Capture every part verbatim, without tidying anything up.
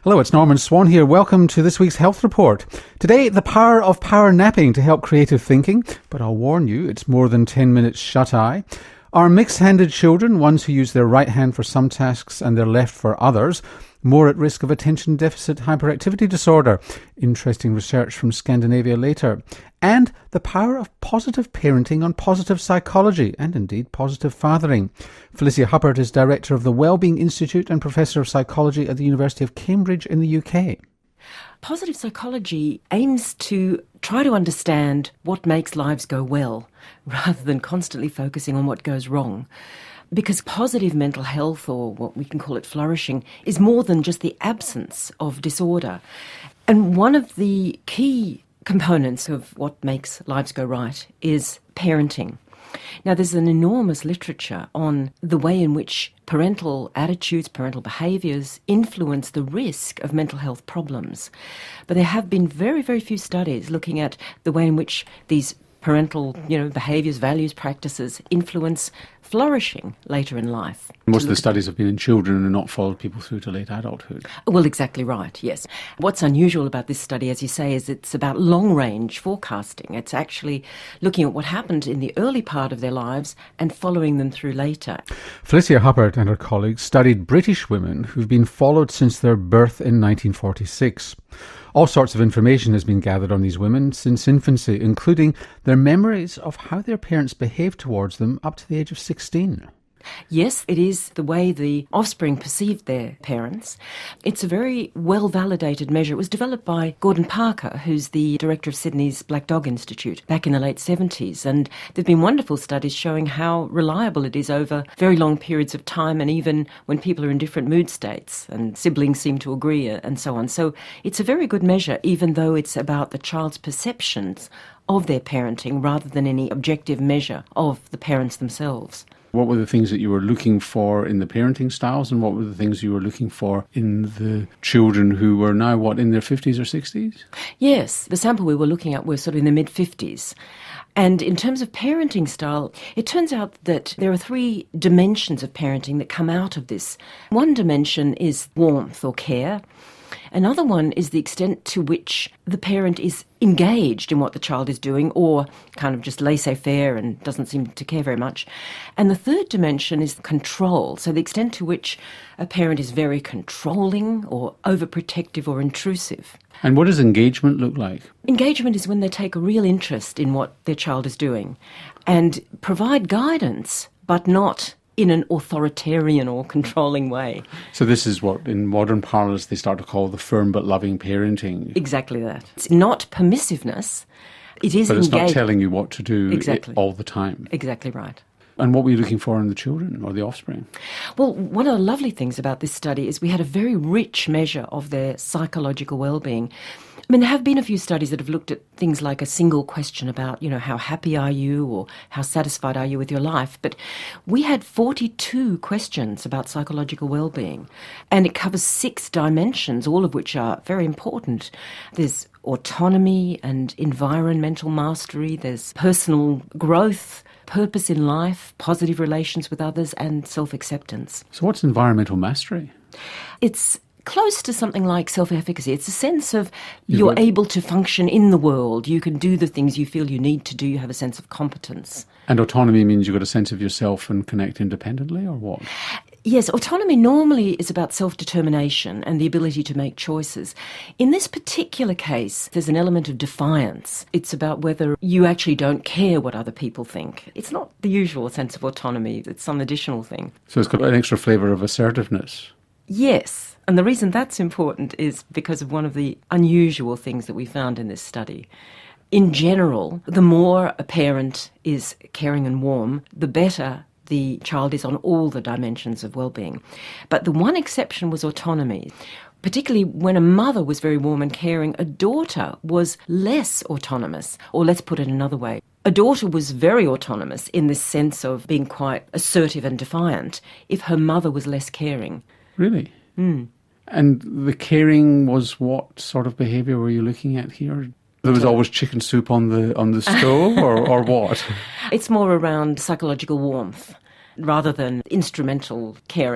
Hello, it's Norman Swan here. Welcome to this week's Health Report. Today, the power of power napping to help creative thinking, but I'll warn you, it's more than ten minutes shut-eye. Are mixed-handed children, ones who use their right hand for some tasks and their left for others, more at risk of attention deficit hyperactivity disorder? Interesting research from Scandinavia later. And the power of positive parenting on positive psychology and indeed positive fathering. Felicia Huppert is director of the Wellbeing Institute and professor of psychology at the University of Cambridge in the U K. Positive psychology aims to try to understand what makes lives go well rather than constantly focusing on what goes wrong. Because positive mental health, or what we can call it flourishing, is more than just the absence of disorder. And one of the key components of what makes lives go right is parenting. Now, there's an enormous literature on the way in which parental attitudes, parental behaviours influence the risk of mental health problems. But there have been very, very few studies looking at the way in which these parental, you know, behaviours, values, practices influence flourishing later in life. Most of the studies have been in children and not followed people through to late adulthood. Well, exactly right, yes. What's unusual about this study, as you say, is it's about long-range forecasting. It's actually looking at what happened in the early part of their lives and following them through later. Felicia Huppert and her colleagues studied British women who've been followed since their birth in nineteen forty-six. All sorts of information has been gathered on these women since infancy, including their memories of how their parents behaved towards them up to the age of sixteen. Yes, it is the way the offspring perceived their parents. It's a very well-validated measure. It was developed by Gordon Parker, who's the director of Sydney's Black Dog Institute, back in the late seventies. And there have been wonderful studies showing how reliable it is over very long periods of time, and even when people are in different mood states and siblings seem to agree and so on. So it's a very good measure, even though it's about the child's perceptions of their parenting rather than any objective measure of the parents themselves. What were the things that you were looking for in the parenting styles, and what were the things you were looking for in the children who were now, what, in their fifties or sixties? Yes, the sample we were looking at were sort of in the mid-fifties. And in terms of parenting style, it turns out that there are three dimensions of parenting that come out of this. One dimension is warmth or care. Another one is the extent to which the parent is engaged in what the child is doing, or kind of just laissez-faire and doesn't seem to care very much. And the third dimension is control, so the extent to which a parent is very controlling or overprotective or intrusive. And what does engagement look like? Engagement is when they take a real interest in what their child is doing and provide guidance, but not in an authoritarian or controlling way. So this is what, in modern parlance, they start to call the firm but loving parenting. Exactly that. It's not permissiveness, it is But it's engage- not telling you what to do exactly. all the time. Exactly right. And what were you looking for in the children or the offspring? Well, one of the lovely things about this study is we had a very rich measure of their psychological well-being. I mean, there have been a few studies that have looked at things like a single question about, you know, how happy are you or how satisfied are you with your life? But we had forty-two questions about psychological well-being, and it covers six dimensions, all of which are very important. There's autonomy and environmental mastery, there's personal growth, purpose in life, positive relations with others, and self-acceptance. So what's environmental mastery? It's close to something like self-efficacy. It's a sense of You've you're got- able to function in the world. You can do the things you feel you need to do. You have a sense of competence. And autonomy means you've got a sense of yourself and connect independently, or what? Yes, autonomy normally is about self-determination and the ability to make choices. In this particular case, there's an element of defiance. It's about whether you actually don't care what other people think. It's not the usual sense of autonomy. It's some additional thing. So it's got an extra flavour of assertiveness. Yes. And the reason that's important is because of one of the unusual things that we found in this study. In general, the more a parent is caring and warm, the better the child is on all the dimensions of well-being. But the one exception was autonomy. Particularly when a mother was very warm and caring, a daughter was less autonomous. Or let's put it another way. A daughter was very autonomous in the sense of being quite assertive and defiant if her mother was less caring. Really? Mm. And the caring was what sort of behaviour were you looking at here? There was always chicken soup on the on the stove, or, or what? It's more around psychological warmth rather than instrumental caring.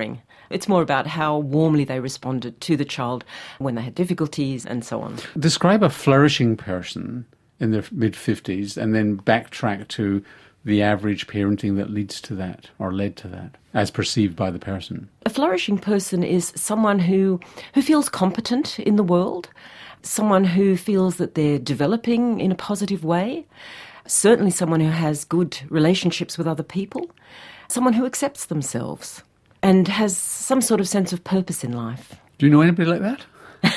It's more about how warmly they responded to the child when they had difficulties and so on. Describe a flourishing person in their mid-fifties and then backtrack to the average parenting that leads to that or led to that, as perceived by the person. A flourishing person is someone who, who feels competent in the world, someone who feels that they're developing in a positive way, certainly someone who has good relationships with other people, someone who accepts themselves and has some sort of sense of purpose in life. Do you know anybody like that?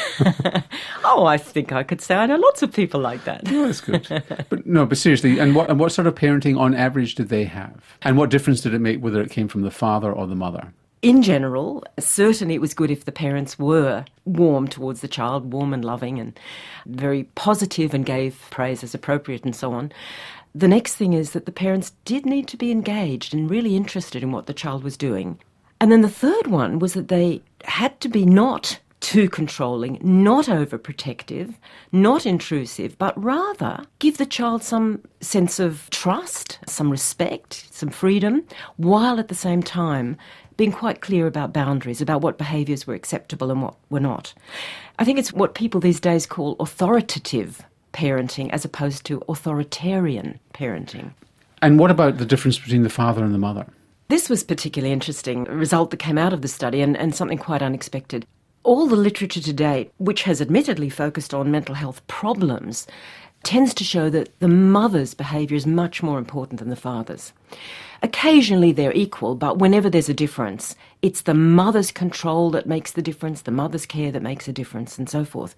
Oh, I think I could say I know lots of people like that. Oh, that's good. But no, but seriously, and what and what sort of parenting on average did they have? And what difference did it make whether it came from the father or the mother? In general, certainly it was good if the parents were warm towards the child, warm and loving and very positive and gave praise as appropriate and so on. The next thing is that the parents did need to be engaged and really interested in what the child was doing. And then the third one was that they had to be not too controlling, not overprotective, not intrusive, but rather give the child some sense of trust, some respect, some freedom, while at the same time being quite clear about boundaries, about what behaviours were acceptable and what were not. I think it's what people these days call authoritative parenting as opposed to authoritarian parenting. And what about the difference between the father and the mother? This was particularly interesting, a result that came out of the study and, and something quite unexpected. All the literature to date, which has admittedly focused on mental health problems, tends to show that the mother's behaviour is much more important than the father's. Occasionally they're equal, but whenever there's a difference, it's the mother's control that makes the difference, the mother's care that makes a difference, and so forth.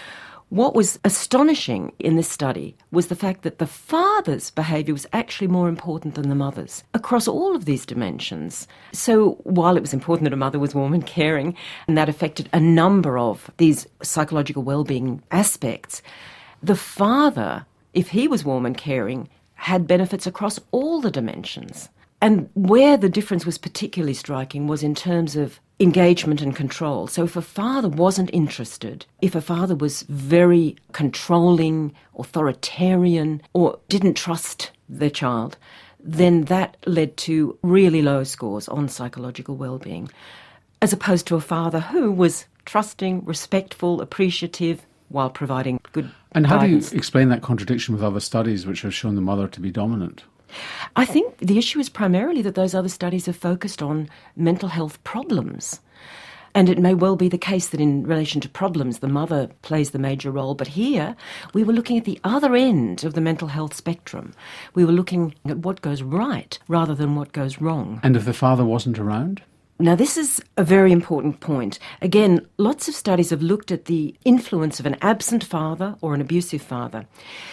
What was astonishing in this study was the fact that the father's behaviour was actually more important than the mother's across all of these dimensions. So while it was important that a mother was warm and caring, and that affected a number of these psychological well-being aspects, the father, if he was warm and caring, had benefits across all the dimensions. And where the difference was particularly striking was in terms of engagement and control. So if a father wasn't interested, if a father was very controlling, authoritarian, or didn't trust their child, then that led to really low scores on psychological well-being, as opposed to a father who was trusting, respectful, appreciative, while providing good And how guidance. do you explain that contradiction with other studies which have shown the mother to be dominant? I think the issue is primarily that those other studies have focused on mental health problems. And it may well be the case that in relation to problems, the mother plays the major role. But here, we were looking at the other end of the mental health spectrum. We were looking at what goes right rather than what goes wrong. And if the father wasn't around? Now, this is a very important point. Again, lots of studies have looked at the influence of an absent father or an abusive father.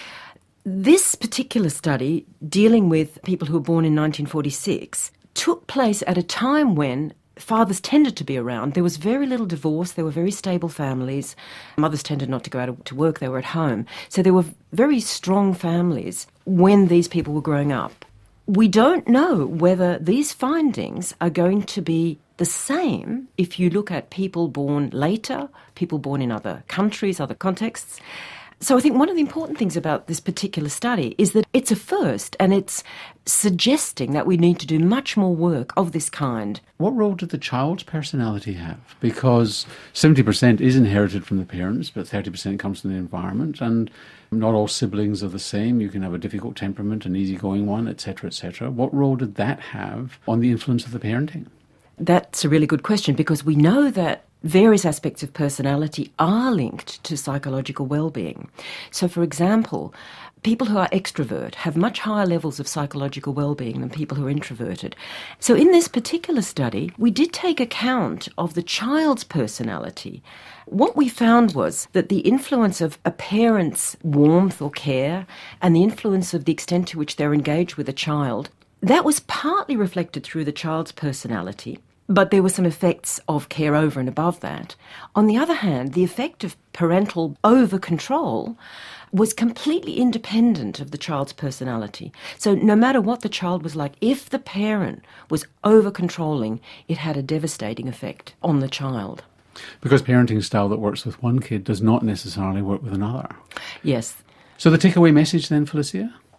This particular study, dealing with people who were born in nineteen forty-six, took place at a time when fathers tended to be around. There was very little divorce. There were very stable families. Mothers tended not to go out to work. They were at home. So there were very strong families when these people were growing up. We don't know whether these findings are going to be the same if you look at people born later, people born in other countries, other contexts. So I think one of the important things about this particular study is that it's a first, and it's suggesting that we need to do much more work of this kind. What role did the child's personality have? Because seventy percent is inherited from the parents, but thirty percent comes from the environment, and not all siblings are the same. You can have a difficult temperament, an easygoing one, et cetera, et cetera. What role did that have on the influence of the parenting? That's a really good question, because we know that various aspects of personality are linked to psychological well-being. So, for example, people who are extrovert have much higher levels of psychological well-being than people who are introverted. So in this particular study, we did take account of the child's personality. What we found was that the influence of a parent's warmth or care and the influence of the extent to which they're engaged with a child, that was partly reflected through the child's personality. But there were some effects of care over and above that. On the other hand, the effect of parental over-control was completely independent of the child's personality. So no matter what the child was like, if the parent was over-controlling, it had a devastating effect on the child. Because parenting style that works with one kid does not necessarily work with another. Yes. So the takeaway message then, Felicia?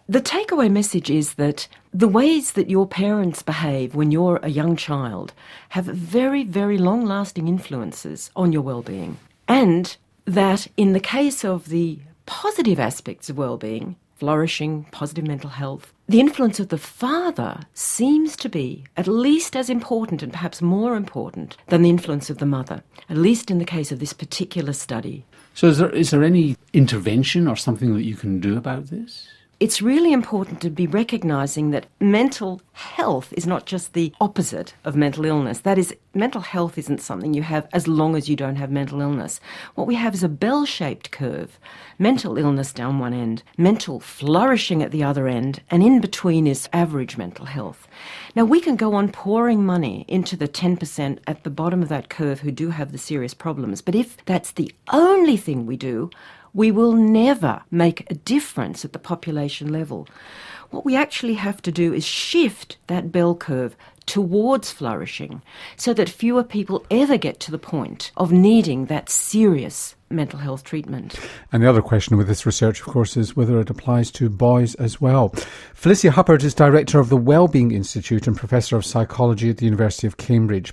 The takeaway message is that the ways that your parents behave when you're a young child have very, very long-lasting influences on your well-being. And that in the case of the positive aspects of well-being, flourishing, positive mental health, the influence of the father seems to be at least as important and perhaps more important than the influence of the mother, at least in the case of this particular study. So is there, is there any intervention or something that you can do about this? It's really important to be recognising that mental health is not just the opposite of mental illness. That is, mental health isn't something you have as long as you don't have mental illness. What we have is a bell-shaped curve. Mental illness down one end, mental flourishing at the other end, and in between is average mental health. Now, we can go on pouring money into the ten percent at the bottom of that curve who do have the serious problems, but if that's the only thing we do, we will never make a difference at the population level. What we actually have to do is shift that bell curve towards flourishing so that fewer people ever get to the point of needing that serious mental health treatment. And the other question with this research, of course, is whether it applies to boys as well. Felicia Huppert is Director of the Wellbeing Institute and Professor of Psychology at the University of Cambridge.